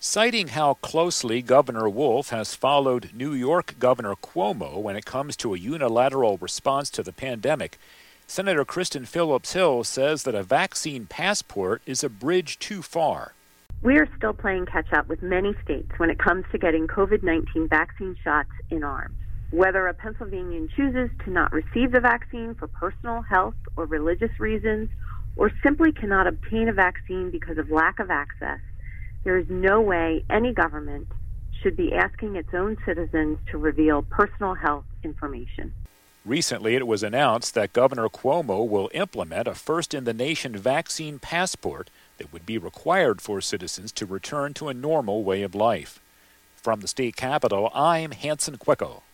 Citing how closely Governor Wolf has followed New York Governor Cuomo when it comes to a unilateral response to the pandemic, Senator Kristen Phillips-Hill says that a vaccine passport is a bridge too far. We are still playing catch-up with many states when it comes to getting COVID-19 vaccine shots in arms. Whether a Pennsylvanian chooses to not receive the vaccine for personal, health, or religious reasons, or simply cannot obtain a vaccine because of lack of access, there is no way any government should be asking its own citizens to reveal personal health information. Recently, it was announced that Governor Cuomo will implement a first-in-the-nation vaccine passport that would be required for citizens to return to a normal way of life. From the state capitol, I'm Hanson Quicko.